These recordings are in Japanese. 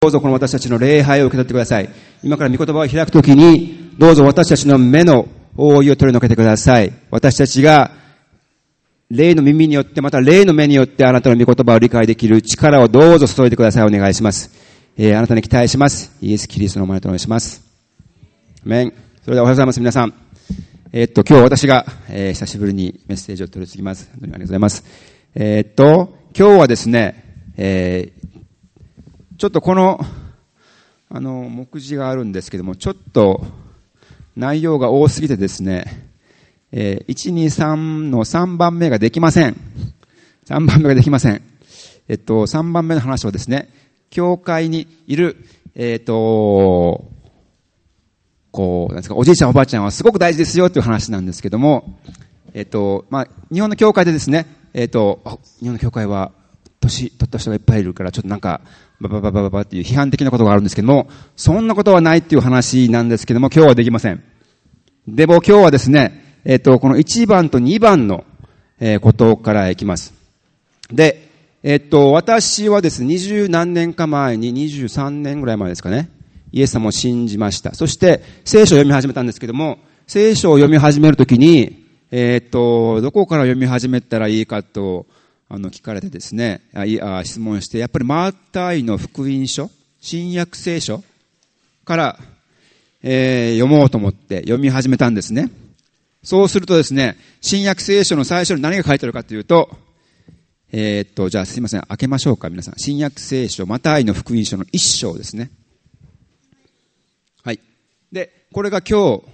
どうぞこの私たちの礼拝を受け取ってください。今から御言葉を開くときに、どうぞ私たちの目の覆いを取り除けてください。私たちが霊の耳によって、また霊の目によってあなたの御言葉を理解できる力をどうぞ注いでください。お願いします。あなたに期待します。イエス・キリストの名前とお願いします。アメン。それではおはようございます。皆さん。今日私が、久しぶりにメッセージを取り次ぎます。本当にありがとうございます。今日はですね、ちょっとこの、目次があるんですけども、ちょっと内容が多すぎてですね、1、2、3の3番目ができません。3番目ができません。3番目の話はですね、教会にいる、こう、なんですか、おじいちゃんおばあちゃんはすごく大事ですよという話なんですけども、日本の教会でですね、日本の教会は年取った人がいっぱいいるから、ちょっとなんか、ババっていう批判的なことがあるんですけども、そんなことはないっていう話なんですけども、今日はできません。でも今日はですね、この1番と2番の、ことからいきます。で、私はですね、20何年か前に、23年ぐらい前ですかね、イエス様を信じました。そして、聖書を読み始めたんですけども、聖書を読み始めるときに、どこから読み始めたらいいかと、聞かれてですね、質問して、やっぱりマタイの福音書、新約聖書から、読もうと思って読み始めたんですね。そうするとですね、新約聖書の最初に何が書いてあるかというと、じゃあすいません、開けましょうか、皆さん。新約聖書、マタイの福音書の1章ですね。はい。で、これが今日、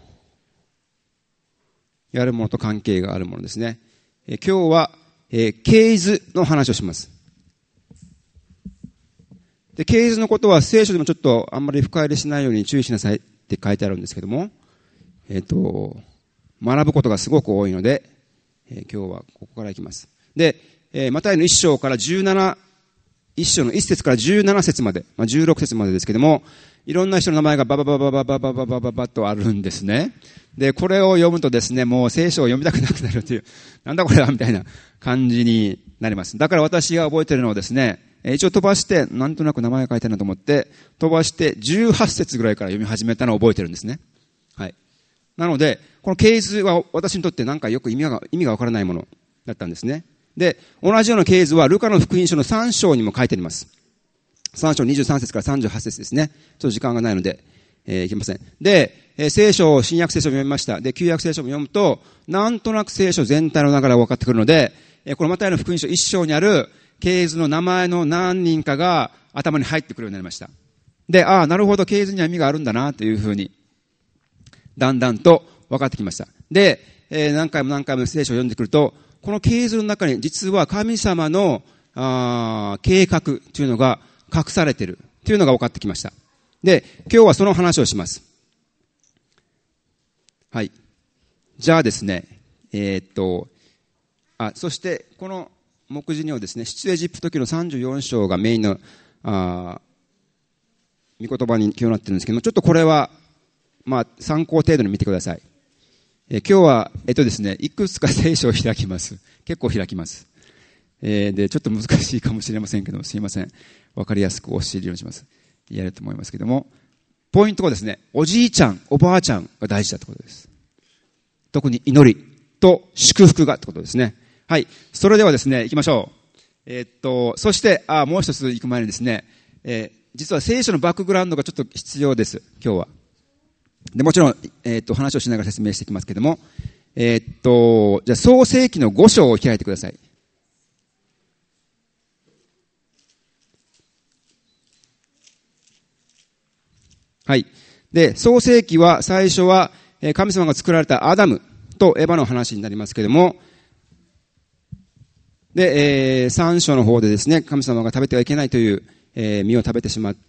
やるものと関係があるものですね。今日は、系図の話をします。で、系図のことは聖書でもちょっとあんまり深入りしないように注意しなさいって書いてあるんですけども、学ぶことがすごく多いので、今日はここからいきます。で、マタイの1章から17、1章の1節から17節まで、16節までですけども、いろんな人の名前がババとあるんですね。で、これを読むとですね、もう聖書を読みたくなくなるという、なんだこれはみたいな感じになります。だから私が覚えているのはですね、一応飛ばして、なんとなく名前が書いてあるなと思って、飛ばして18節ぐらいから読み始めたのを覚えてるんですね。はい。なので、この系図は私にとってなんかよく意味がわからないものだったんですね。で、同じような系図はルカの福音書の3章にも書いてあります。3章23節から38節ですね。ちょっと時間がないので、いけません。で、聖書、新約聖書を読みました。で、旧約聖書も読むと、なんとなく聖書全体の流れが分かってくるので、このマタイの福音書1章にある系図の名前の何人かが頭に入ってくるようになりました。で、なるほど、系図には意味があるんだな、というふうに、だんだんと分かってきました。で、何回も聖書を読んでくると、この系図の中に実は神様の計画というのが隠されているというのが分かってきました。で、今日はその話をします。はい。じゃあですね、そしてこの目次にはですね、出エジプト記の34章がメインの御言葉に今日なってるんですけども、ちょっとこれは参考程度に見てください。今日はですね、いくつか聖書を開きます。結構開きます。で、ちょっと難しいかもしれませんけど、すいません。わかりやすく教えるようにします。やると思いますけども、ポイントはですね、おじいちゃん、おばあちゃんが大事だってことです。特に祈りと祝福がってことですね。はい。それではですね、行きましょう。そして、もう一つ行く前にですね、実は聖書のバックグラウンドがちょっと必要です。今日は。で、もちろん、話をしながら説明していきますけども、じゃあ、創世記の5章を開いてください。はい。で、創世記は、最初は、神様が作られたアダムとエヴァの話になりますけども、で、3章の方でですね、神様が食べてはいけないという、実を食べてしまって、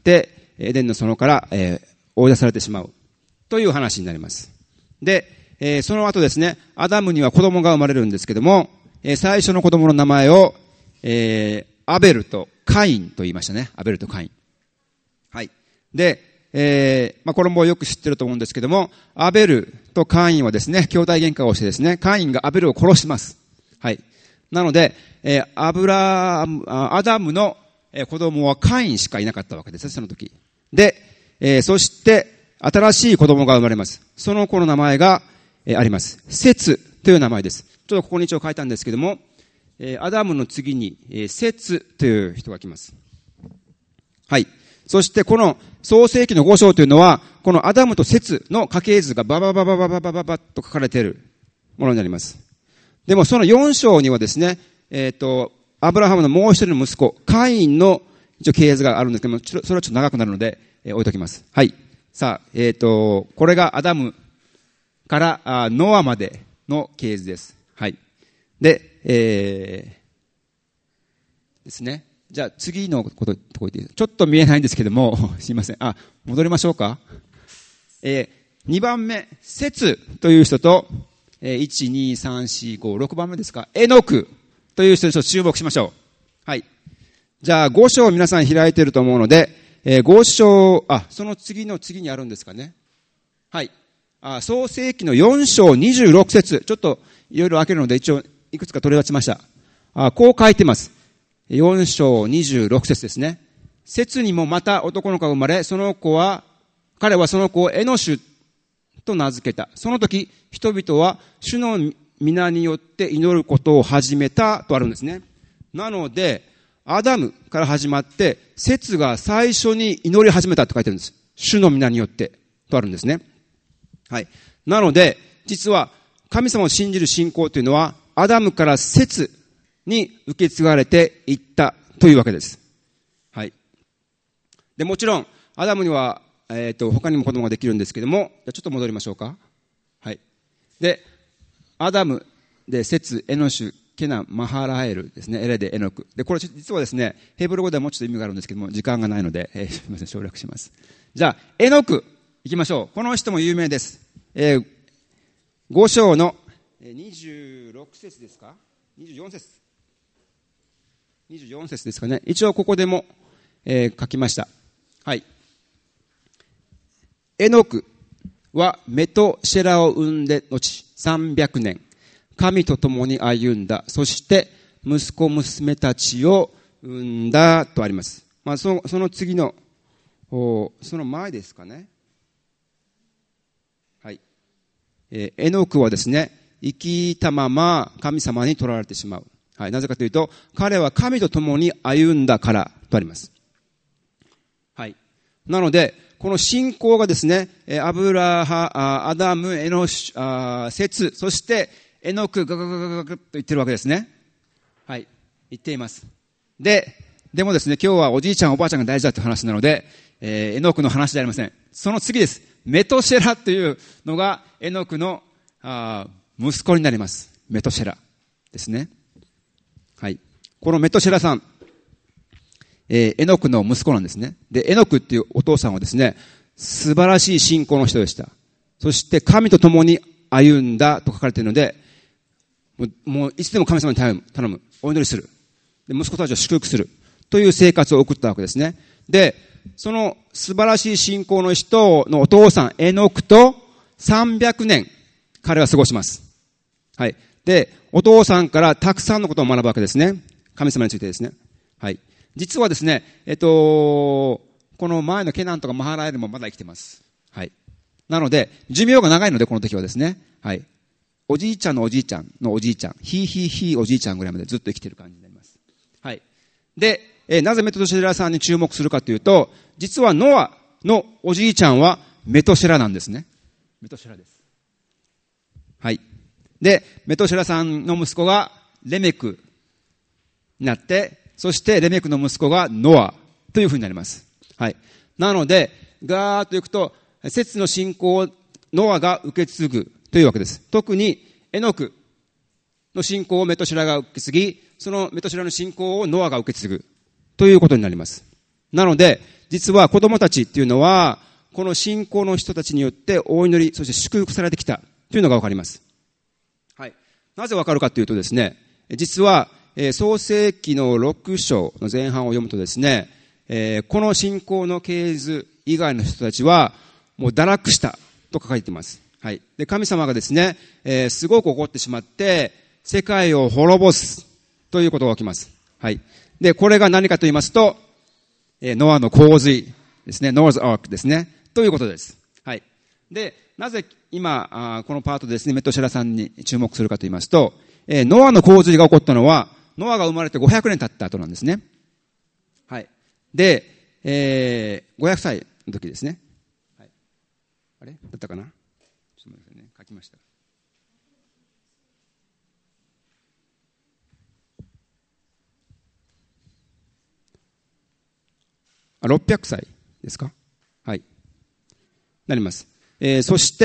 エデンの園から、追い出されてしまう。という話になります。で、その後ですね、アダムには子供が生まれるんですけども、最初の子供の名前を、アベルとカインと言いましたね。アベルとカイン。はい。で、これもよく知ってると思うんですけども、アベルとカインはですね、兄弟喧嘩をしてですね、カインがアベルを殺します。はい。なので、アダムの子供はカインしかいなかったわけです、その時。で、そして、新しい子供が生まれます。その子の名前が、あります。セツという名前です。ちょっとここに一応書いたんですけども、アダムの次に、セツという人が来ます。はい。そしてこの創世記の5章というのは、このアダムとセツの家系図がバババババババババと書かれているものになります。でもその4章にはですね、アブラハムのもう一人の息子、カインの一応系図があるんですけども、それはちょっと長くなるので、置いときます。はい。さあ、これがアダムからノアまでの系図です。はい。で、ですね。じゃあ次のことちょっと見えないんですけども、すいません。戻りましょうか。2番目、セツという人と、1、2、3、4、5、6番目ですか。エノクという人にちょっと注目しましょう。はい。じゃあ5章皆さん開いていると思うので、5章、その次にあるんですかね。はい。創世記の4章26節。ちょっといろいろ開けるので一応いくつか取り出しました。こう書いてます。4章26節ですね。節にもまた男の子が生まれ、彼はその子をエノシュと名付けた。その時、人々は主の皆によって祈ることを始めたとあるんですね。なので、アダムから始まって、節が最初に祈り始めたと書いてるんです。主の皆によってとあるんですね。はい。なので、実は神様を信じる信仰というのは、アダムから節に受け継がれていったというわけです。はい。で、もちろん、アダムには、他にも子供ができるんですけども、じゃあちょっと戻りましょうか。はい。で、アダムで、セツ、エノシュ、ケナン、マハラエルですね。エレでエノク。で、これ実はですね、ヘブル語ではもうちょっと意味があるんですけども、時間がないので、すみません、省略します。じゃあ、エノク、行きましょう。この人も有名です。5章の26節ですか ?24 節。24節ですかね。一応ここでも、書きました。はい。エノクはメトシェラを生んで後300年、神と共に歩んだ。そして息子娘たちを産んだとあります。その次の、その前ですかね。はい。エノクはですね、生きたまま神様に取られてしまう。はい。なぜかというと、彼は神と共に歩んだからとあります。はい。なので、この信仰がですね、アダム、エノシ、セツ、そしてエノク、ガガガガガガと言ってるわけですね。はい。言っています。でもですね、今日はおじいちゃんおばあちゃんが大事だという話なので、エノクの話ではありません。その次です。メトシェラというのがエノクの息子になります。メトシェラですね。はい。このメトシェラさん、エノクの息子なんですね。で、エノクっていうお父さんはですね、素晴らしい信仰の人でした。そして神と共に歩んだと書かれているので、もういつでも神様に頼む、お祈りする。で、息子たちを祝福する。という生活を送ったわけですね。で、その素晴らしい信仰の人のお父さん、エノクと300年、彼は過ごします。はい。で、お父さんからたくさんのことを学ぶわけですね。神様についてですね。はい。実はですね、この前のケナンとかマハラエルもまだ生きてます。はい。なので、寿命が長いので、この時はですね。はい。おじいちゃんのおじいちゃんのおじいちゃん、ひおじいちゃんぐらいまでずっと生きてる感じになります。はい。で、なぜメトシェラさんに注目するかというと、実はノアのおじいちゃんはメトシェラなんですね。メトシェラです。はい。で、メトシェラさんの息子がレメクになって、そしてレメクの息子がノアというふうになります。はい。なので、ガーッといくと、節の信仰をノアが受け継ぐというわけです。特にエノクの信仰をメトシェラが受け継ぎ、そのメトシェラの信仰をノアが受け継ぐということになります。なので、実は子供たちっていうのは、この信仰の人たちによってお祈り、そして祝福されてきたというのがわかります。はい。なぜわかるかというとですね、実は、創世記の6章の前半を読むとですね、この信仰の系図以外の人たちは、もう堕落したと書かれています。はい。で、神様がですね、すごく怒ってしまって、世界を滅ぼすということが起きます。はい。 で、これが何かと言いますと、ノアの洪水ですね。ノアズアークですね。ということです。はい。で、なぜ今、このパートでですね、メトシェラさんに注目するかと言いますと、ノアの洪水が起こったのは、ノアが生まれて500年経った後なんですね。はい。で、500歳の時ですね。はい。あれだったかな？ちょっと待ってくださいね。書きました。600歳ですか？はい。なります。そして、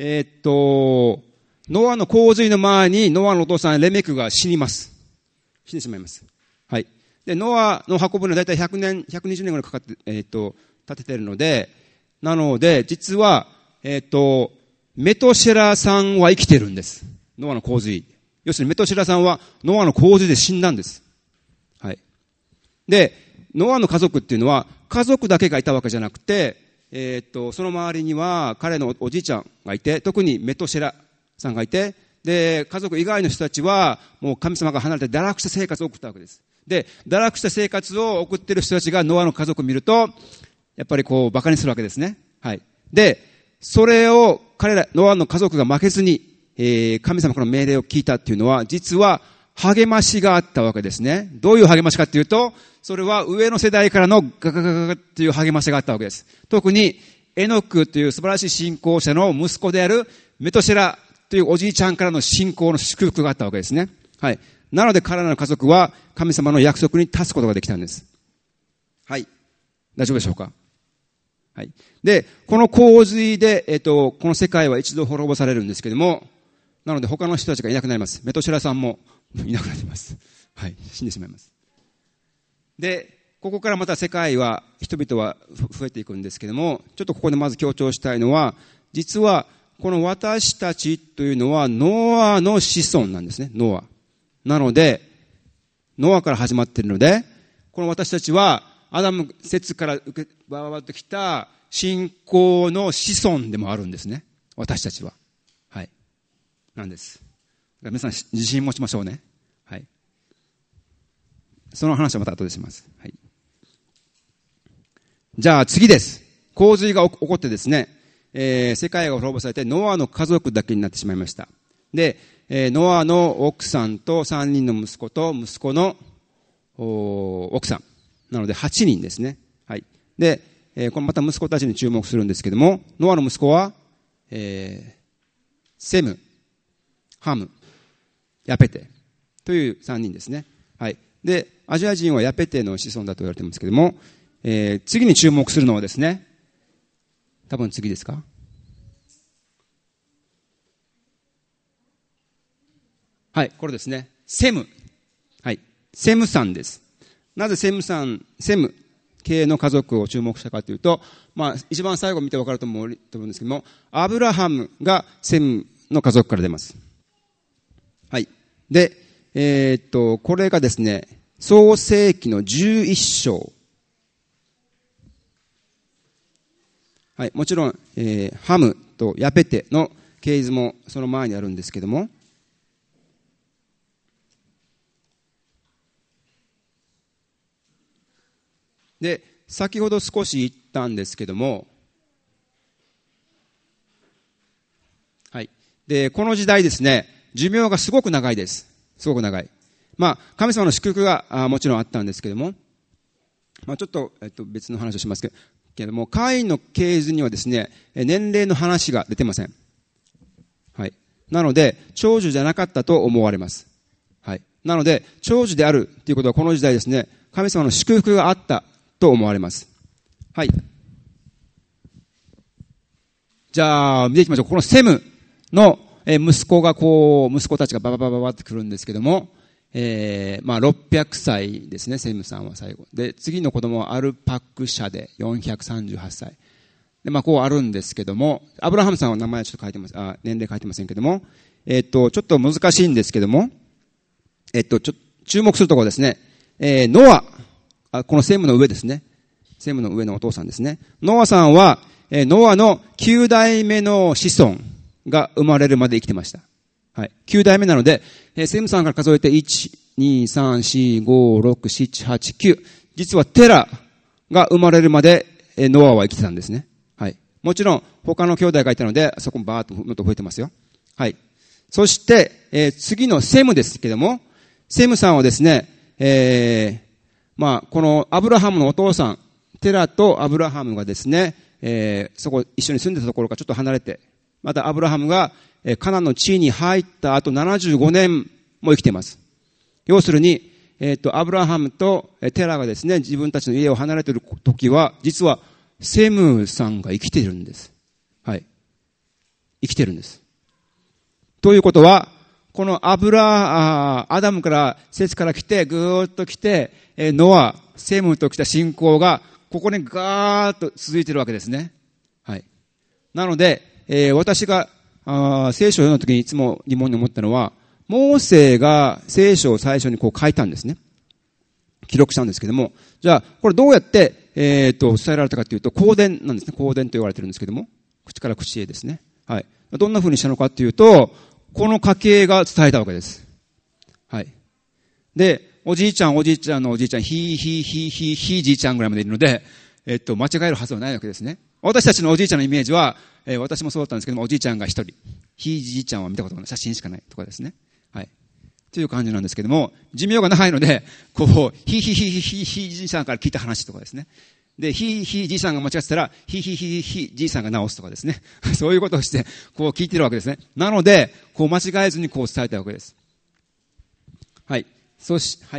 ノアの洪水の前に、ノアのお父さん、レメクが死にます。死んでしまいます。はい。で、ノアの運ぶのはだいたい100年、120年ぐらいかかって、建ててるので、なので、実は、メトシェラさんは生きてるんです。ノアの洪水。要するにメトシェラさんはノアの洪水で死んだんです。はい。で、ノアの家族っていうのは、家族だけがいたわけじゃなくて、その周りには彼のおじいちゃんがいて、特にメトシェラさんがいて、で、家族以外の人たちは、もう神様が離れて堕落した生活を送ったわけです。で、堕落した生活を送っている人たちがノアの家族を見ると、やっぱりこう、馬鹿にするわけですね。はい。で、それを彼ら、ノアの家族が負けずに、神様からの命令を聞いたっていうのは、実は励ましがあったわけですね。どういう励ましかっていうと、それは上の世代からのガガガガガっていう励ましがあったわけです。特に、エノクという素晴らしい信仰者の息子であるメトシェラというおじいちゃんからの信仰の祝福があったわけですね。はい。なので彼らの家族は神様の約束に立つことができたんです。はい。大丈夫でしょうか？はい。で、この洪水で、この世界は一度滅ぼされるんですけども、なので他の人たちがいなくなります。メトシェラさんもいなくなります。はい。死んでしまいます。で、ここからまた世界は、人々は増えていくんですけども、ちょっとここでまず強調したいのは、実は、この私たちというのは、ノアの子孫なんですね、ノア。なので、ノアから始まっているので、この私たちは、アダム説から受けばわってきた信仰の子孫でもあるんですね。私たちは。はい。なんです。皆さん自信持ちましょうね。はい。その話はまた後でします。はい。じゃあ次です。洪水が起こってですね、世界が滅ぼされてノアの家族だけになってしまいました。で、ノアの奥さんと3人の息子と息子の奥さん。なので8人ですね。はい。で、このまた息子たちに注目するんですけども、ノアの息子は、セム、ハム、ヤペテという3人ですね。はい。で、アジア人はヤペテの子孫だと言われていますけども、次に注目するのはですね、多分次ですか？はい、これですね。セム。はい。セムさんです。なぜセム系の家族を注目したかというと、まあ、一番最後見て分かると思うんですけども、アブラハムがセムの家族から出ます。はい。で、これがですね、創世記の11章。はい。もちろん、ハムとヤペテの系図もその前にあるんですけども、で、先ほど少し言ったんですけども、はい。で、この時代ですね、寿命がすごく長いです。すごく長い。まあ、神様の祝福がもちろんあったんですけども、まあ、ちょっと、別の話をしますけども、カインの系図にはですね、年齢の話が出てません。はい。なので、長寿じゃなかったと思われます。はい。なので、長寿であるということはこの時代ですね、神様の祝福があったと思われます。はい。じゃあ、見ていきましょう。このセムの息子たちがバババババってくるんですけども、まあ600歳ですね、セムさんは最後。で、次の子供はアルパクシャで438歳。で、まあこうあるんですけども、アブラハムさんは名前ちょっと書いてます、年齢書いてませんけども、ちょっと難しいんですけども、注目するところですね、ノア、このセムの上ですね。セムの上のお父さんですね。ノアさんは、ノアの9代目の子孫が生まれるまで生きてました。はい。9代目なので、セムさんから数えて1、 2、3、4、5、6、7、8、9。実はテラが生まれるまでノアは生きてたんですね。はい。もちろん他の兄弟がいたので、そこもバーっともっと増えてますよ。はい。そして、次のセムですけども、セムさんはですね、このアブラハムのお父さん、テラとアブラハムがですね、そこ一緒に住んでたところからちょっと離れて、またアブラハムがカナンの地に入った後75年も生きています。要するに、アブラハムとテラがですね、自分たちの家を離れている時は、実はセムさんが生きているんです。はい。生きてるんです。ということは、このアダムからセツから来て、ぐーっと来て、ノア、セムと来た信仰が、ここにガーッと続いているわけですね。はい。なので、私が聖書を読んだ時にいつも疑問に思ったのは、モーセが聖書を最初にこう書いたんですね。記録したんですけども、じゃあ、これどうやって、伝えられたかというと、口伝なんですね。口伝と言われてるんですけども、口から口へですね。はい。どんな風にしたのかというと、この家系が伝えたわけです。はい。で、おじいちゃんのおじいちゃん、ひいじいちゃんぐらいまでいるので、間違えるはずはないわけですね。私たちのおじいちゃんのイメージは、私もそうだったんですけども、おじいちゃんが一人、ひいじいちゃんは見たことがない、写真しかないとかですね。はい。という感じなんですけども、寿命が長いので、こう、ひいじいさんから聞いた話とかですね。で、ひいじいさんが間違ってたら、ひいじいさんが直すとかですね。そういうことをして、こう聞いてるわけですね。なので、こう間違えずにこう伝えたわけです。はい。はい。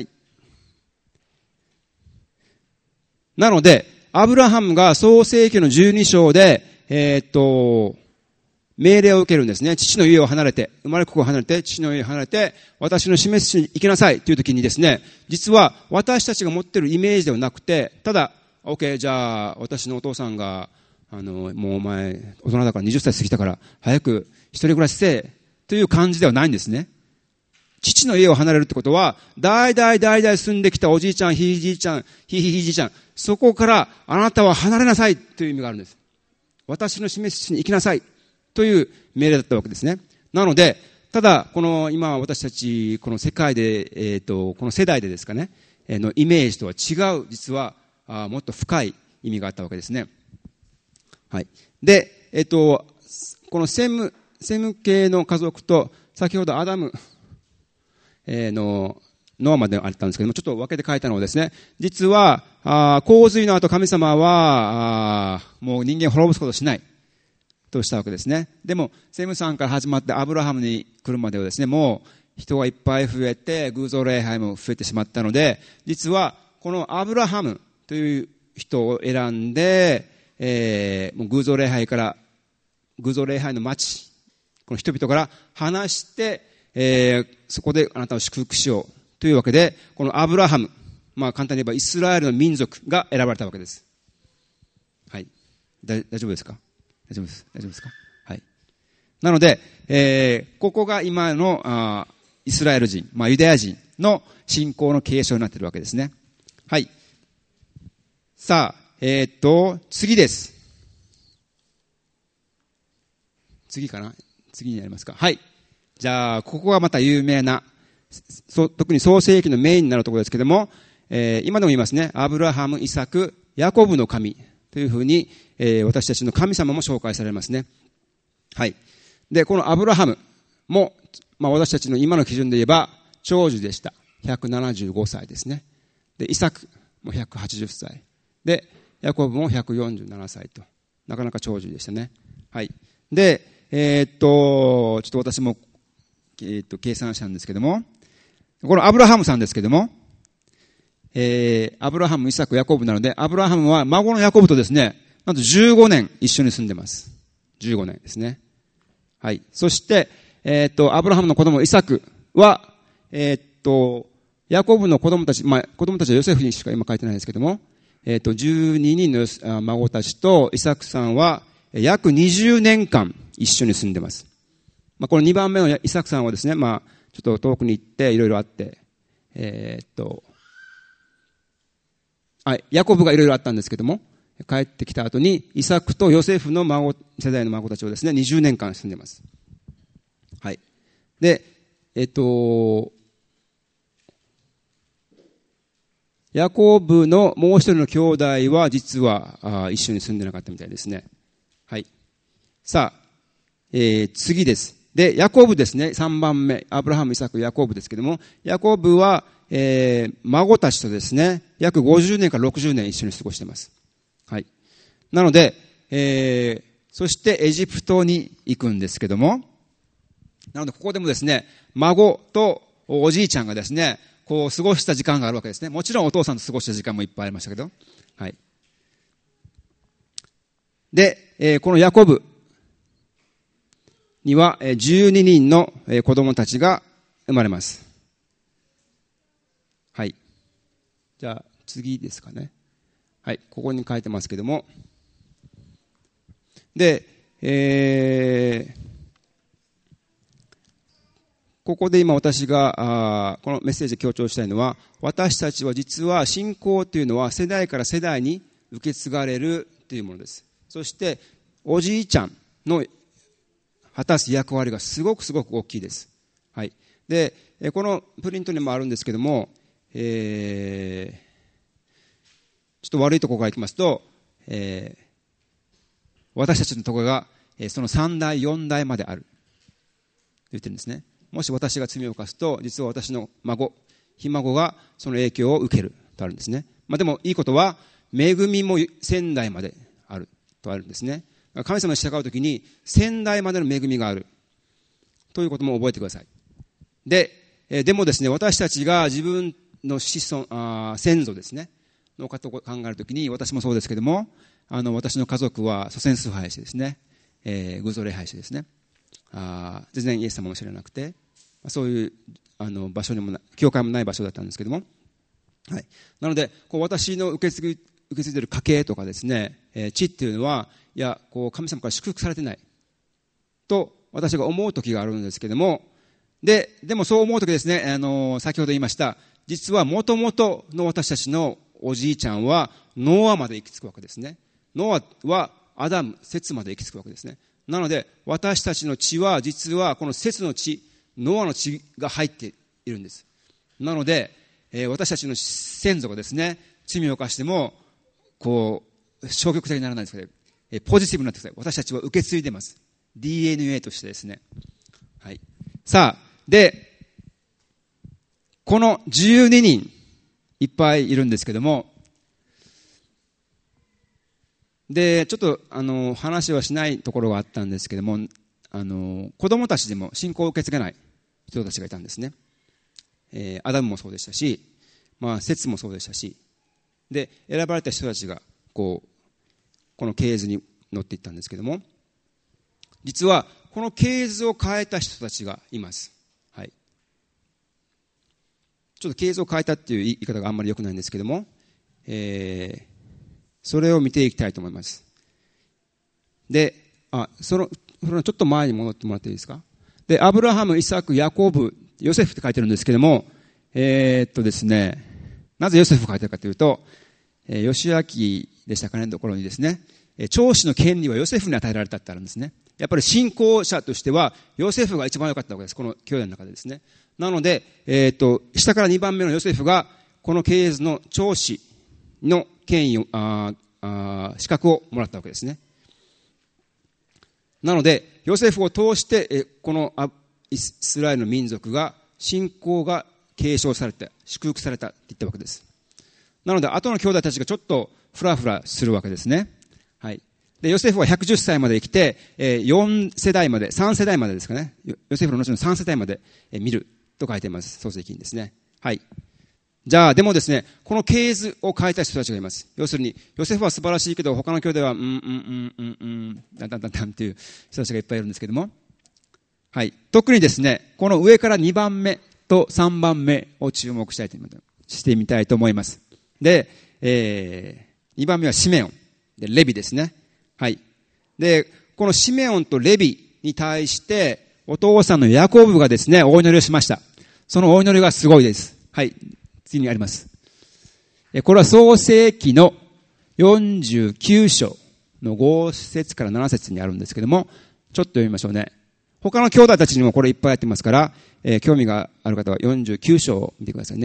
なので、アブラハムが創世記の12章で、命令を受けるんですね。父の家を離れて、生まれここを離れて、父の家を離れて、私の示す地に行きなさいという時にですね、実は私たちが持っているイメージではなくて、ただ、OK、じゃあ、私のお父さんが、もうお前、大人だから20歳過ぎたから、早く一人暮らしせえ、という感じではないんですね。父の家を離れるってことは、代々住んできたおじいちゃん、ひいじいちゃん、ひいじいちゃん、そこからあなたは離れなさいという意味があるんです。私の示す地に行きなさいという命令だったわけですね。なので、ただ、この今私たち、この世界で、この世代でですかね、のイメージとは違う、実は、もっと深い意味があったわけですね。はい。で、このセム系の家族と、先ほどアダム、ノアまであったんですけども、ちょっと分けて書いたのはですね、実は、洪水の後神様は、もう人間を滅ぼすことをしない。としたわけですね。でも、セムさんから始まってアブラハムに来るまではですね、もう人がいっぱい増えて、偶像礼拝も増えてしまったので、実は、このアブラハムという人を選んで、もう偶像礼拝の町、この人々から離して、そこであなたを祝福しようというわけで、このアブラハム、簡単に言えばイスラエルの民族が選ばれたわけです。はい。大丈夫ですか？大丈夫ですか？はい。なので、ここが今のイスラエル人、ユダヤ人の信仰の継承になっているわけですね。はい。さあ、次です。次かな？次になりますか？はい。じゃあ、ここがまた有名な、特に創世記のメインになるところですけども、今でも言いますね。アブラハム、イサク、ヤコブの神というふうに、私たちの神様も紹介されますね。はい。で、このアブラハムも、私たちの今の基準で言えば、長寿でした。175歳ですね。で、イサクも180歳。で、ヤコブも147歳と。なかなか長寿でしたね。はい。で、ちょっと私も、計算したんですけども、このアブラハムさんですけども、アブラハム、イサク、ヤコブなので、アブラハムは孫のヤコブとですね、なんと15年一緒に住んでます。15年ですね。はい。そして、アブラハムの子供イサクは、ヤコブの子供たち、子供たちはヨセフにしか今書いてないですけども、12人の孫たちとイサクさんは約20年間一緒に住んでます。この2番目のイサクさんはですね、ちょっと遠くに行っていろいろあって、ヤコブがいろいろあったんですけども、帰ってきた後にイサクとヨセフの世代の孫たちをですね、20年間住んでます。はい。で、 ヤコブのもう一人の兄弟は実は一緒に住んでなかったみたいですね。はい。さあ、次です。で、ヤコブですね。3番目。アブラハム、イサク、ヤコブですけども、ヤコブは、孫たちとですね、約50年から60年一緒に過ごしています。はい。なので、そしてエジプトに行くんですけども、なのでここでもですね、孫とおじいちゃんがですね、こう過ごした時間があるわけですね。もちろんお父さんと過ごした時間もいっぱいありましたけど。はい。で、このヤコブには12人の子供たちが生まれます。はい。じゃあ次ですかね。はい。ここに書いてますけども。で、ここで今私がこのメッセージで強調したいのは、私たちは実は信仰というのは世代から世代に受け継がれるというものです。そしておじいちゃんの果たす役割がすごく大きいです。はい。で、このプリントにもあるんですけども、ちょっと悪いところからいきますと、私たちのところがその3代4代まであると言ってるんですね。もし私が罪を犯すと、実は私の孫、ひ孫がその影響を受けるとあるんですね。まあでもいいことは、恵みも1000代まであるとあるんですね。神様に従うときに1000代までの恵みがあるということも覚えてください。でもですね、私たちが自分の子孫、先祖ですね、の方を考えるときに、私もそうですけども、私の家族は祖先崇拝してですね、偶像礼拝してですね、全然イエス様も知らなくて、そういう場所にも教会もない場所だったんですけども、はい。なのでこう私の受け継いでいる家系とかですね、地っていうのは、いやこう神様から祝福されてないと私が思う時があるんですけども、でもそう思う時ですね、先ほど言いました実は元々の私たちのおじいちゃんはノアまで行き着くわけですね。ノアはアダム、セツまで行き着くわけですね。なので私たちの血は実はこのセツの血、ノアの血が入っているんです。なので、私たちの先祖がですね、罪を犯してもこう消極的にならないですけど、ポジティブになってください。私たちは受け継いでます。 DNA としてですね。はい。さあでこの12人いっぱいいるんですけども、でちょっと話はしないところがあったんですけども、子供たちでも信仰を受け継げない人たちがいたんですね。アダムもそうでしたし、セツもそうでしたし、で選ばれた人たちがこの系図に乗っていったんですけども、実はこの系図を変えた人たちがいます。はい。ちょっと系図を変えたっていう言い方があんまり良くないんですけども、それを見ていきたいと思います。で、そのちょっと前に戻ってもらっていいですか。で、アブラハム、イサク、ヤコブ、ヨセフって書いてるんですけども、ですね、なぜヨセフを書いてるかというと、義明でしたかね、ところにですね、長子の権利はヨセフに与えられたってあるんですね。やっぱり信仰者としては、ヨセフが一番良かったわけです。この兄弟の中でですね。なので、下から2番目のヨセフが、この系図の長子の権威を、資格をもらったわけですね。なので、ヨセフを通して、このイスラエルの民族が、信仰が継承されて、祝福されたって言ったわけです。なので、後の兄弟たちがちょっとフラフラするわけですね。はい。で、ヨセフは110歳まで生きて、4世代まで、3世代までですかね。ヨセフの後の3世代まで見ると書いています。創世記にですね。はい。じゃあ、でもですね、この系図を変えた人たちがいます。要するに、ヨセフは素晴らしいけど、他の兄弟は、だんっていう人たちがいっぱいいるんですけども。はい。特にですね、この上から2番目と3番目を注目してみたいと思います。で、2番目はシメオン。で、レビですね。はい。で、このシメオンとレビに対して、お父さんのヤコブがですね、お祈りをしました。そのお祈りがすごいです。はい。次にあります。これは創世記の49章の5節から7節にあるんですけども、ちょっと読みましょうね。他の兄弟たちにもこれいっぱいやってますから、興味がある方は49章を見てくださいね。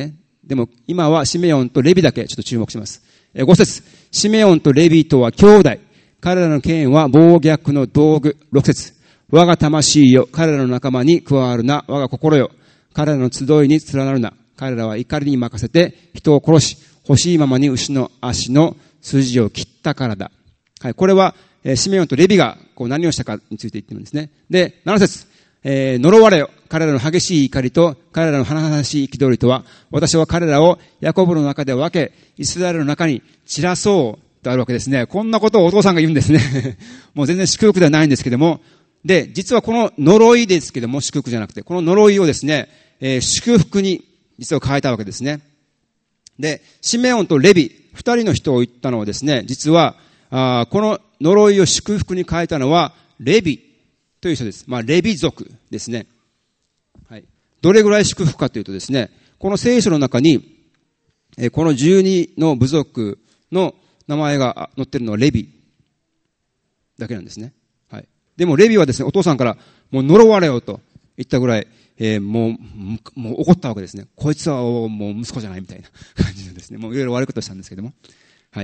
でも今はシメオンとレビだけちょっと注目します。5節。シメオンとレビとは兄弟。彼らの剣は暴虐の道具。6節。我が魂よ、彼らの仲間に加わるな。我が心よ、彼らの集いに連なるな。彼らは怒りに任せて人を殺し、欲しいままに牛の足の筋を切ったからだ。はい、これは、シメオンとレビが何をしたかについて言ってるんですね。で、7節。呪われよ。彼らの激しい怒りと彼らの華々しい憤りとは、私は彼らをヤコブの中で分け、イスラエルの中に散らそうとあるわけですね。こんなことをお父さんが言うんですね。もう全然祝福ではないんですけども。で、実はこの呪いですけども、祝福じゃなくて、この呪いをですね、祝福に実は変えたわけですね。で、シメオンとレビ、二人の人を言ったのはですね、実は、この呪いを祝福に変えたのは、レビという人です。レビ族ですね。はい。どれぐらい祝福かというとですね、この聖書の中に、この12の部族の名前が載っているのはレビだけなんですね。はい。でもレビはですね、お父さんからもう呪われよと言ったぐらい、もう怒ったわけですね。こいつはもう息子じゃないみたいな感じでですね、もういろいろ悪いことしたんですけども。はい。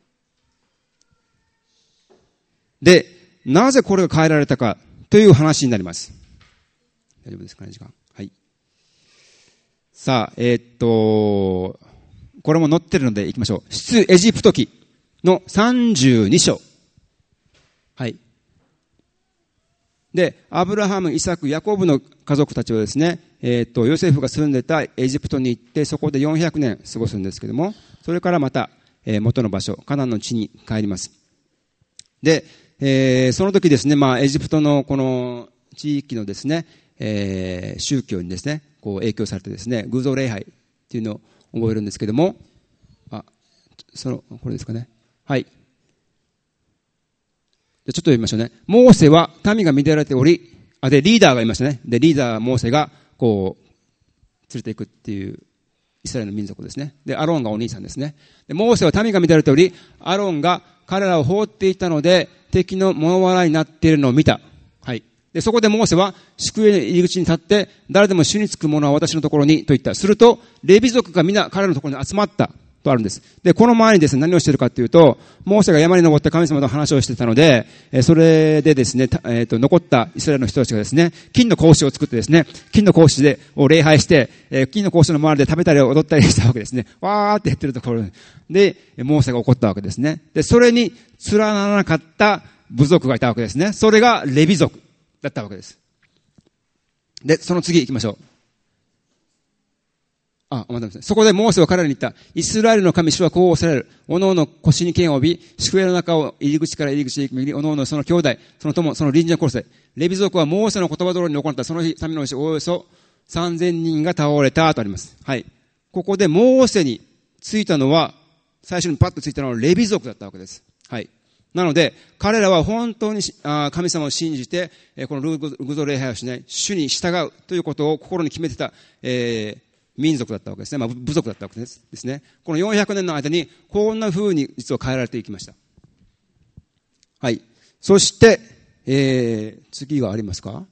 で、なぜこれが変えられたかという話になります。大丈夫ですかね、時間。はい。さあ、これも載ってるので行きましょう。出エジプト記の32章。はい。で、アブラハム、イサク、ヤコブの家族たちはですね、ヨセフが住んでたエジプトに行って、そこで400年過ごすんですけども、それからまた、元の場所、カナンの地に帰ります。で、その時ですね、エジプトのこの地域のですね、宗教にですね、影響されてですね、偶像礼拝っていうのを覚えるんですけども、これですかね。はい。ちょっと読みましょうね。モーセは民が乱れており、で、リーダーがいましたね。で、リーダー、モーセが、連れていくっていう、イスラエルの民族ですね。で、アロンがお兄さんですね。で、モーセは民が乱れており、アロンが彼らを放っていたので、敵の物笑いになっているのを見た。はい。で、そこでモーセは、宿営の入り口に立って、誰でも主につく者は私のところに、と言った。すると、レビ族が皆彼らのところに集まった。とあるんです。で、この前にですね、何をしているかというと、モーセが山に登って神様と話をしていたので、それでですね、残ったイスラエルの人たちがですね、金の格子を作ってですね、金の格子を礼拝して、金の格子の周りで食べたり踊ったりしたわけですね。わーってやってるところで、モーセが怒ったわけですね。で、それに連ならなかった部族がいたわけですね。それがレビ族だったわけです。で、その次行きましょう。待ってください。そこでモーセは彼らに言った。イスラエルの神主はこうおっしゃられる。おのおの腰に剣を帯び、宿営の中を入り口から入り口へ巡り、おのおのその兄弟、その友、その隣人を殺せ。レビ族はモーセの言葉通りに行ったその日、民のうちおよそ3000人が倒れたとあります。はい。ここでモーセについたのは、最初にパッとついたのはレビ族だったわけです。はい。なので、彼らは本当に神様を信じて、この偶像礼拝をしない、主に従うということを心に決めてた、民族だったわけですね。部族だったわけですね。この400年の間に、こんな風に実は変えられていきました。はい。そして、次がありますか？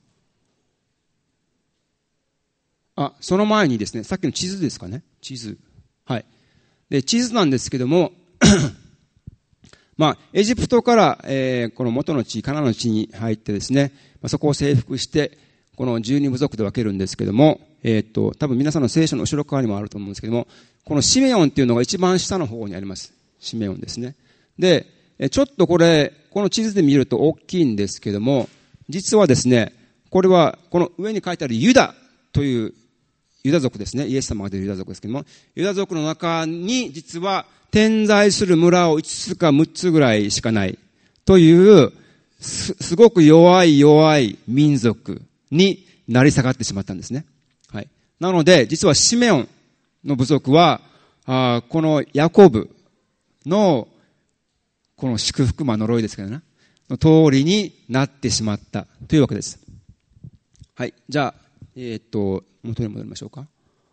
その前にですね、さっきの地図ですかね。地図。はい。で、地図なんですけども、エジプトから、この元の地、カナンの地に入ってですね、そこを征服して、この12部族で分けるんですけども、多分皆さんの聖書の後ろ側にもあると思うんですけども、このシメオンっていうのが一番下の方にあります。シメオンですね。で、ちょっとこの地図で見ると大きいんですけども、実はですね、これは、この上に書いてあるユダというユダ族ですね。イエス様が出るユダ族ですけども、ユダ族の中に実は点在する村を5つか6つぐらいしかないという、すごく弱い民族になり下がってしまったんですね。はい。なので、実はシメオンの部族は、このヤコブの、この祝福、呪いですけどね、の通りになってしまったというわけです。はい。じゃあ、元に戻りましょうか。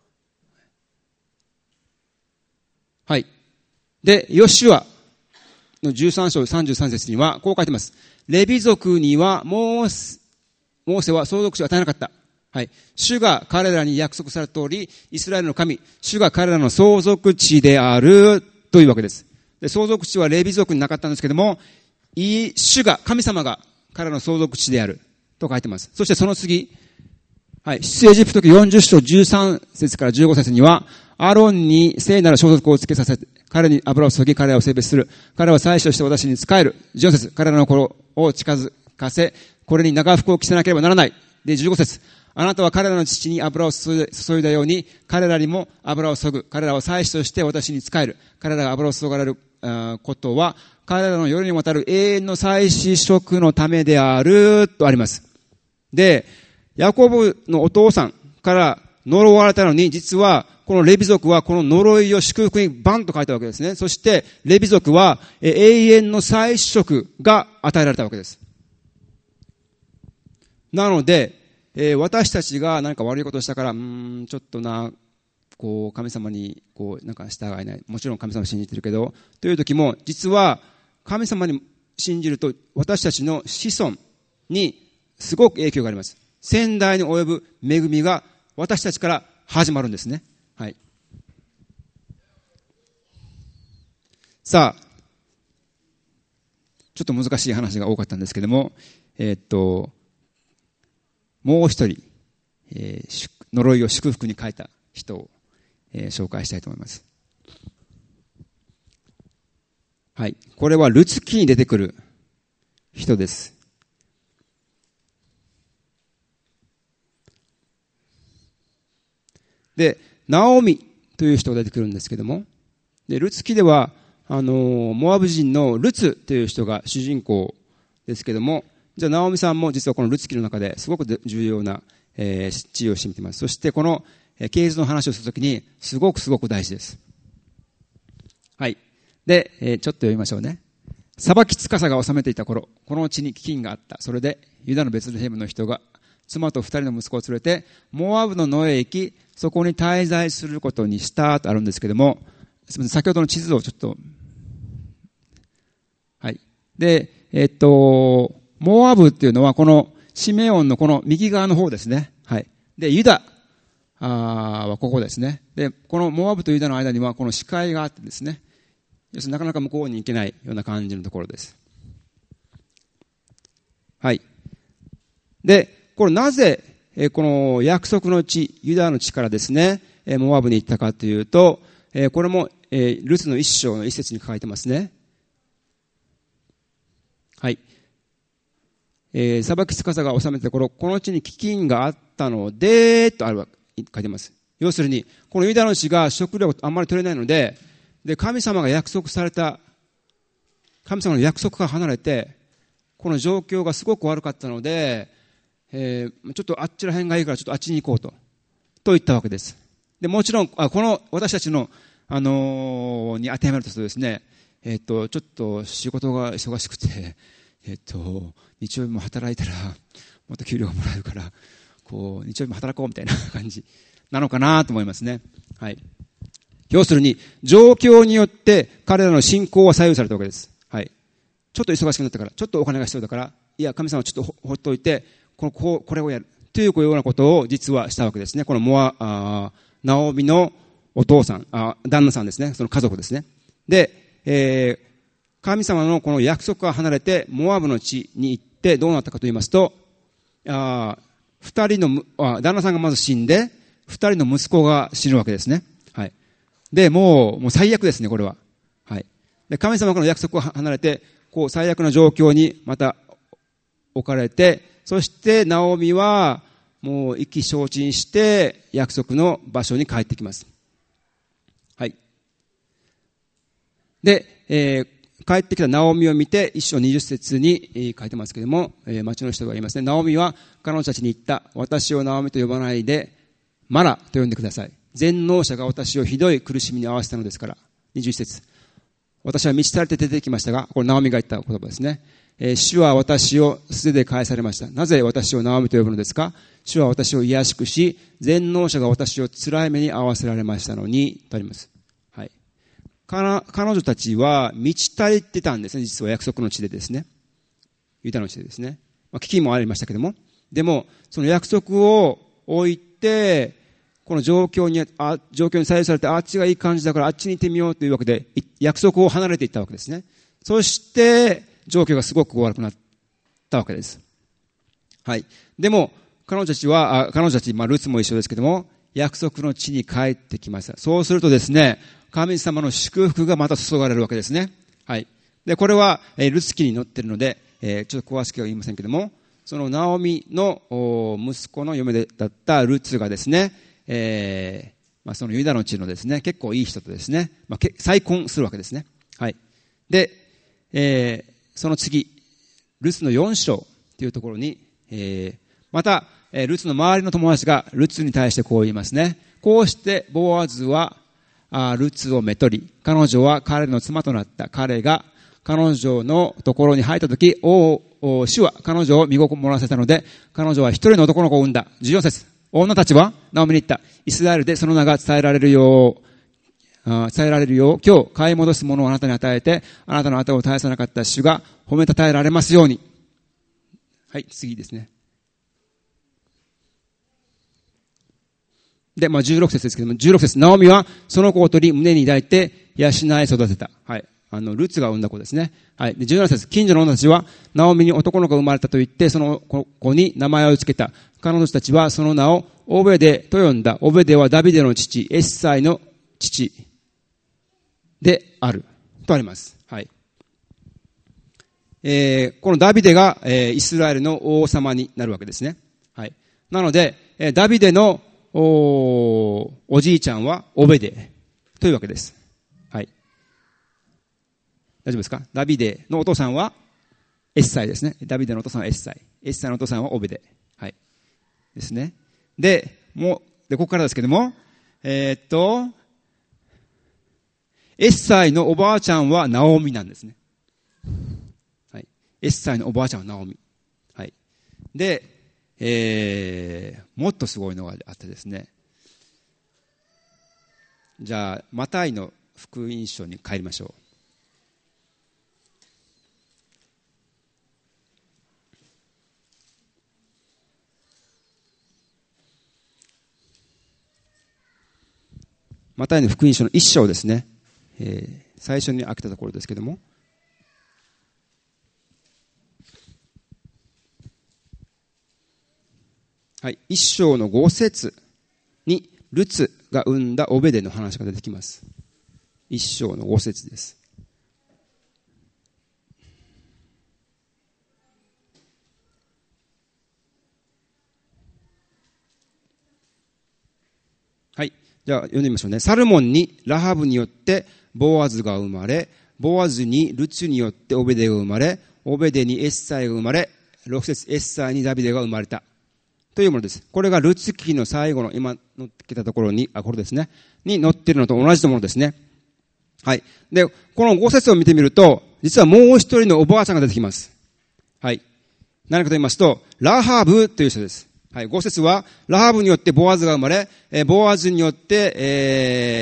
はい。で、ヨシュアの13章33節には、こう書いてます。レビ族にはモーセは相続地を与えなかった。 はい。主が彼らに約束された通り、イスラエルの神、主が彼らの相続地であるというわけです。で、相続地はレビ族になかったんですけども、主が、神様が彼らの相続地であると書いてます。そしてその次、はい。出エジプト記40章13節から15節には、アロンに聖なる装束をつけさせ、彼に油を注ぎ、彼らを性別する。彼は祭司として私に仕える。14節、彼らの心を近づかせ、これに長服を着せなければならない。で、15節、あなたは彼らの父に油を注いだように、彼らにも油を注ぐ。彼らは祭司として私に仕える。彼らが油を注がれることは、彼らの夜にわたる永遠の祭司職のためである、とあります。で、ヤコブのお父さんから呪われたのに、実は、このレビ族はこの呪いを祝福にバンと書いたわけですね。そして、レビ族は永遠の祭司職が与えられたわけです。なので、私たちが何か悪いことをしたから、ちょっとな、こう、神様に、こう、なんか従えない。もちろん神様を信じてるけど、という時も、実は、神様に信じると、私たちの子孫にすごく影響があります。先代に及ぶ恵みが私たちから始まるんですね。はい。さあ、ちょっと難しい話が多かったんですけども、もう一人、呪いを祝福に変えた人を、紹介したいと思います。はい。これはルツ記に出てくる人です。で、ナオミという人が出てくるんですけども、で、ルツ記では、モアブ人のルツという人が主人公ですけども、じゃあ、ナオミさんも実はこのルツ記の中ですごく重要な、地位を占めています。そしてこの、系図の話をするときに、すごく大事です。はい。で、ちょっと読みましょうね。裁き司が治めていた頃、この地に飢饉があった。それで、ユダのベツレヘムの人が、妻と2人の息子を連れて、モアブの野へ行き、そこに滞在することにしたとあるんですけども、すみません、先ほどの地図をちょっと、はい。で、モアブっていうのは、このシメオンのこの右側の方ですね。はい。で、ユダはここですね。で、このモアブとユダの間には、この視界があってですね、要するになかなか向こうに行けないような感じのところです。はい。で、これなぜ、この約束の地、ユダの地からですね、モアブに行ったかというと、これも、ルツの一章の一節に書いてますね。はい。裁き司が治めた頃、この地に飢饉があったので、と書いてます。要するに、このユダの地が食料あんまり取れないので、神様が約束された、神様の約束から離れて、この状況がすごく悪かったので、ちょっとあっちら辺がいいからちょっとあっちに行こうと言ったわけです。で、もちろん、この私たちの、に当てはめるとですね、ちょっと仕事が忙しくて、日曜日も働いたら、もっと給料がもらえるから、こう、日曜日も働こうみたいな感じなのかなと思いますね。はい。要するに、状況によって彼らの信仰は左右されたわけです。はい。ちょっと忙しくなったから、ちょっとお金が必要だから、いや、神様はちょっとほっといて、これをやる。というようなことを実はしたわけですね。このナオミのお父さん、旦那さんですね。その家族ですね。で、神様のこの約束から離れて、モアブの地に行ってどうなったかと言いますと、旦那さんがまず死んで、二人の息子が死ぬわけですね。はい。で、もう最悪ですね、これは。はい。で、神様からの約束を離れて、こう最悪な状況にまた置かれて、そしてナオミはもう意気消沈して約束の場所に帰ってきます。はい。で、帰ってきたナオミを見て、一章20節に書いてますけれども、町の人が言いますね。ナオミは彼女たちに言った。私をナオミと呼ばないで、マラと呼んでください。全能者が私をひどい苦しみに合わせたのですから。21節。私は満ち足りて出てきましたが、これナオミが言った言葉ですね。主は私を素手で返されました。なぜ私をナオミと呼ぶのですか？主は私を癒しくし、全能者が私を辛い目に合わせられましたのに、とあります。はい。彼女たちは満ち足りてたんですね。実は約束の地でですね。ユダの地でですね。飢饉もありましたけども。でも、その約束を置いて、この状況に左右されて、あっちがいい感じだからあっちに行ってみようというわけで、約束を離れていったわけですね。そして、状況がすごく悪くなったわけです。はい。でも、彼女たち、ルツも一緒ですけども、約束の地に帰ってきました。そうするとですね、神様の祝福がまた注がれるわけですね。はい。で、これは、ルツ記に載っているので、ちょっと詳しくは言いませんけども、そのナオミの息子の嫁だったルツがですね、そのユダの地のですね、結構いい人とですね、再婚するわけですね。はい。で、その次、ルツの4章というところに、また、ルツの周りの友達がルツに対してこう言いますね。こうしてボーアズはルツをめとり、彼女は彼の妻となった。彼が彼女のところに入ったとき、主は彼女を身ごもらせたので、彼女は一人の男の子を産んだ。14節。女たちはナオミに言った。イスラエルでその名が伝えられるよう、今日買い戻すものをあなたに与えて、あなたの後を絶やさなかった主が褒めたたえられますように。はい、次ですね。で、16節ですけども、16節。ナオミはその子を取り胸に抱いて養い育てた。はい。ルツが産んだ子ですね。はい。で、17節。近所の女たちは、ナオミに男の子が生まれたと言って、その子に名前を付けた。彼女たちはその名をオベデと呼んだ。オベデはダビデの父、エッサイの父である。とあります。はい。このダビデが、イスラエルの王様になるわけですね。はい。なので、ダビデのおじいちゃんはオベデというわけです。はい。大丈夫ですか？ダビデのお父さんはエッサイですね。ダビデのお父さんはエッサイ。エッサイのお父さんはオベデ。はい。ですね。で、ここからですけども、エッサイのおばあちゃんはナオミなんですね。はい。エッサイのおばあちゃんはナオミ。はい。で、もっとすごいのがあってですね。じゃあ、マタイの福音書に帰りましょう。マタイの福音書の1章ですね。最初に開けたところですけども。はい。1章の5節に、ルツが生んだオベデの話が出てきます。1章の5節です。はい。じゃあ読んでみましょうね。サルモンにラハブによってボーアズが生まれ、ボーアズにルツによってオベデが生まれ、オベデにエッサイが生まれ、6節エッサイにダビデが生まれた。というものです。これがルツ記の最後の今載ってきたところに、これですね。に載っているのと同じものですね。はい。で、この5節を見てみると、実はもう一人のおばあちゃんが出てきます。はい。何かと言いますと、ラハブという人です。はい。5節は、ラハブによってボアズが生まれ、ボアズによって、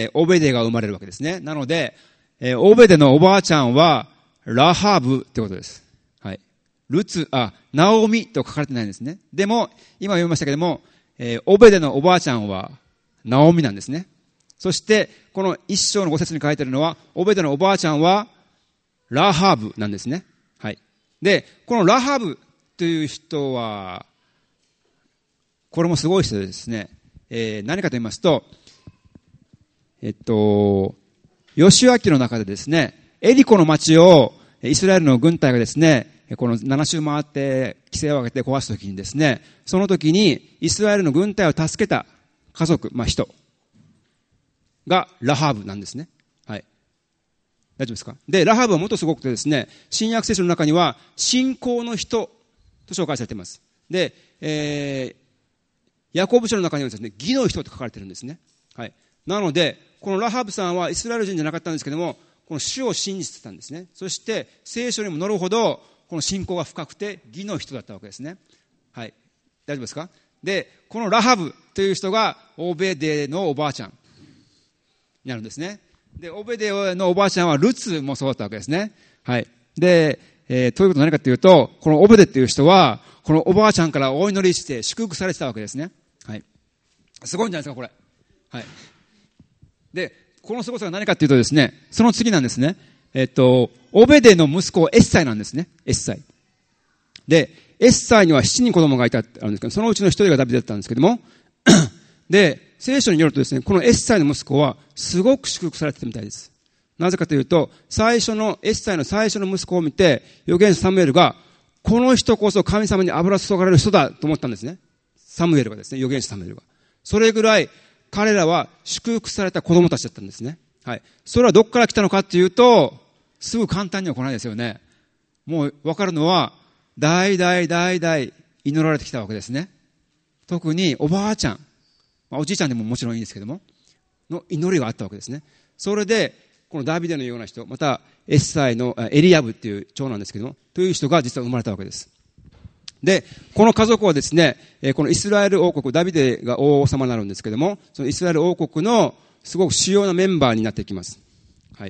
オベデが生まれるわけですね。なので、オベデのおばあちゃんは、ラハブってことです。はい。ナオミと書かれてないんですね。でも、今読みましたけども、オベデのおばあちゃんは、ナオミなんですね。そして、この一章の5節に書いてあるのは、オベデのおばあちゃんは、ラハブなんですね。はい。で、このラハブという人は、これもすごい人でですね、何かと言いますと、ヨシュア記の中でですね、エリコの町をイスラエルの軍隊がですね、この7周回って規制を上げて壊すときにですね、その時にイスラエルの軍隊を助けた家族、人がラハブなんですね。はい。大丈夫ですか？で、ラハブはもっとすごくてですね、新約聖書の中には信仰の人と紹介されています。で、ヤコブ書の中にはですね、義の人と書かれているんですね。はい。なので、このラハブさんはイスラエル人じゃなかったんですけども、この主を信じてたんですね。そして聖書にも載るほどこの信仰が深くて義の人だったわけですね。はい。大丈夫ですか？で、このラハブという人がオベデのおばあちゃんになるんですね。で、オベデのおばあちゃんはルツもそうだったわけですね。はい。で、ということは何かというと、このオベデっていう人は、このおばあちゃんからお祈りして祝福されてたわけですね。はい。 すごいんじゃないですか、これ。はい。で、この凄さが何かっていうとですね、その次なんですね。オベデの息子エッサイなんですね。エッサイ。で、エッサイには7人子供がいたってあるんですけど、そのうちの1人がダビデだったんですけども、で、聖書によるとですね、このエッサイの息子はすごく祝福されてたみたいです。なぜかというと、エッサイの最初の息子を見て、預言者サムエルが、この人こそ神様に油注がれる人だと思ったんですね。サムエルがですね、預言者サムエルが。それぐらい彼らは祝福された子供たちだったんですね。はい。それはどこから来たのかっていうと、すぐ簡単には来ないですよね。もうわかるのは、代々祈られてきたわけですね。特におばあちゃん、おじいちゃんでももちろんいいですけども、の祈りがあったわけですね。それで、このダビデのような人、またエッサイのエリヤブっていう長男ですけども、という人が実は生まれたわけです。で、この家族はですね、このイスラエル王国、ダビデが王様になるんですけども、そのイスラエル王国のすごく主要なメンバーになっていきます。はい。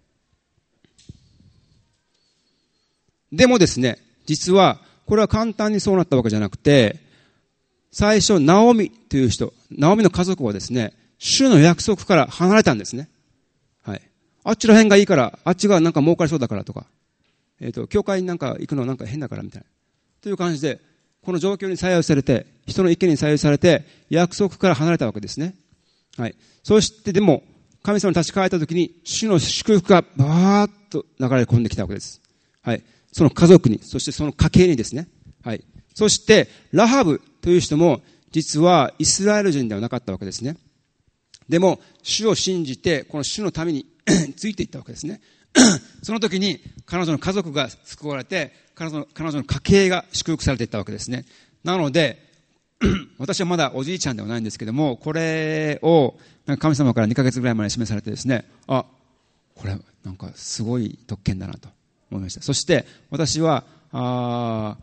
でもですね、実は、これは簡単にそうなったわけじゃなくて、最初、ナオミという人、ナオミの家族はですね、主の約束から離れたんですね。はい。あっちら辺がいいから、あっちがなんか儲かりそうだからとか、教会になんか行くのなんか変だからみたいな。という感じで、この状況に左右されて、人の意見に左右されて、約束から離れたわけですね。はい。そしてでも、神様に立ち返ったときに、主の祝福がバーッと流れ込んできたわけです。はい。その家族に、そしてその家系にですね。はい。そして、ラハブという人も、実はイスラエル人ではなかったわけですね。でも、主を信じて、この主のためについていったわけですね。その時に、彼女の家族が救われて、彼女の家系が祝福されていったわけですね。なので、私はまだおじいちゃんではないんですけども、これを神様から2ヶ月ぐらい前に示されてですね、これなんかすごい特権だなと思いました。そして私は100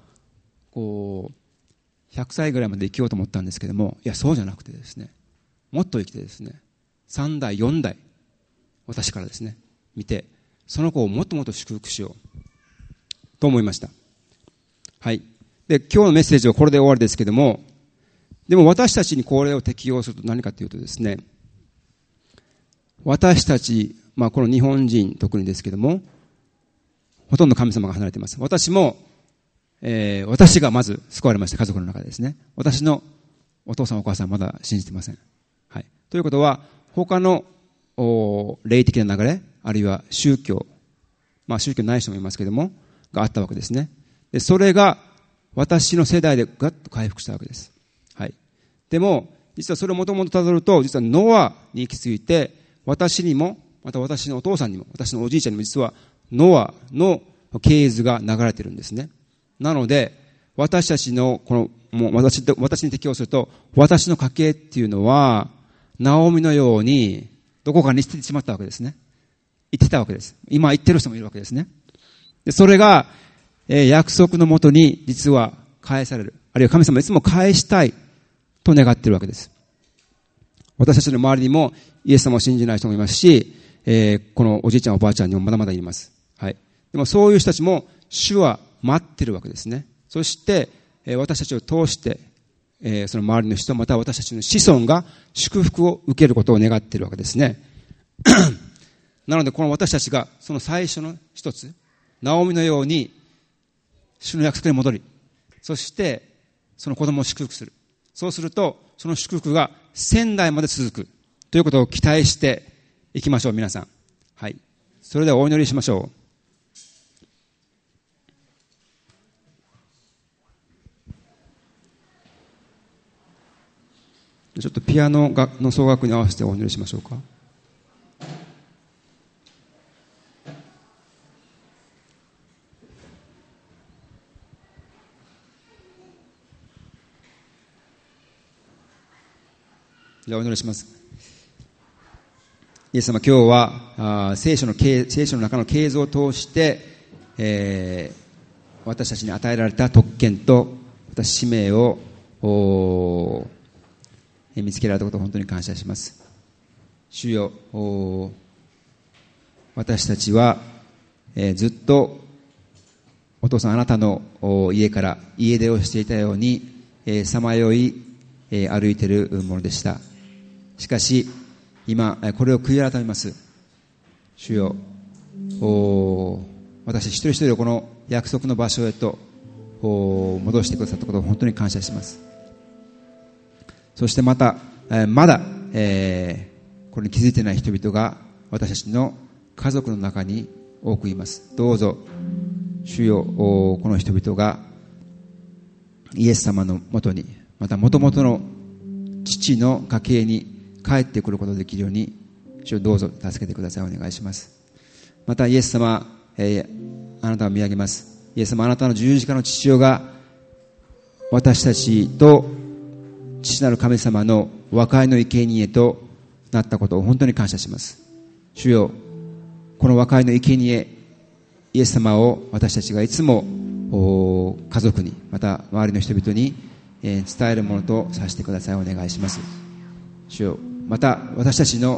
歳ぐらいまで生きようと思ったんですけども、いやそうじゃなくてですね、もっと生きてですね、3代4代私からですね見て、その子をもっともっと祝福しようと思いました。はい。で、今日のメッセージはこれで終わりですけども、でも私たちにこれを適用すると何かというとですね、私たち、この日本人特にですけども、ほとんど神様が離れています。私も、私がまず救われました、家族の中でですね。私のお父さんお母さんまだ信じていません。はい。ということは、他の霊的な流れ、あるいは宗教、宗教ない人もいますけども、があったわけですね。で、それが私の世代でガッと回復したわけです。はい。でも、実はそれをもともと辿ると、実はノアに行き着いて、私にも、また私のお父さんにも、私のおじいちゃんにも実はノアの系図が流れているんですね。なので、私たちの、私に適応すると、私の家系っていうのは、ナオミのように、どこかに捨ててしまったわけですね。言ってたわけです。今言ってる人もいるわけですね。で、それが、約束のもとに実は返される。あるいは神様いつも返したいと願っているわけです。私たちの周りにもイエス様を信じない人もいますし、このおじいちゃんおばあちゃんにもまだまだいます。はい。でもそういう人たちも主は待ってるわけですね。そして、私たちを通して、その周りの人、また私たちの子孫が祝福を受けることを願っているわけですね。なのでこの私たちがその最初の一つ、ナオミのように主の約束に戻り、そしてその子供を祝福する。そうするとその祝福が1000代まで続くということを期待していきましょう、皆さん。はい。それではお祈りしましょう。ちょっとピアノの奏楽に合わせてお祈りしましょうか。じゃあお祈りします。イエス様、今日は聖書の中の系図を通して、私たちに与えられた特権と使命を見つけられたことを本当に感謝します。主よ、私たちは、ずっとお父さんあなたの家から家出をしていたようにさまよい歩いているものでした。しかし今これを悔い改めます。主よ、私一人一人をこの約束の場所へと戻してくださったことを本当に感謝します。そしてまだ、これに気づいていない人々が私たちの家族の中に多くいます。どうぞ主よ、この人々がイエス様のもとに、また元々の父の家系に帰ってくることができるように、主よどうぞ助けてください。お願いします。またイエス様、あなたを見上げます。イエス様、あなたの十字架の父親が私たちと父なる神様の和解の生贄となったことを本当に感謝します。主よ、この和解の生贄イエス様を私たちがいつも家族に、また周りの人々に伝えるものとさせてください。お願いします。主よ、また私たちの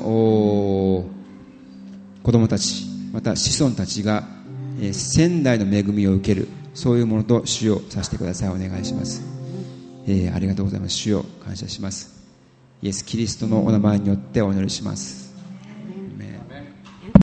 子供たち、また子孫たちが千代の恵みを受ける、そういうものと主よさせてください。お願いします。ありがとうございます。主よ感謝します。イエス・キリストのお名前によってお祈りします。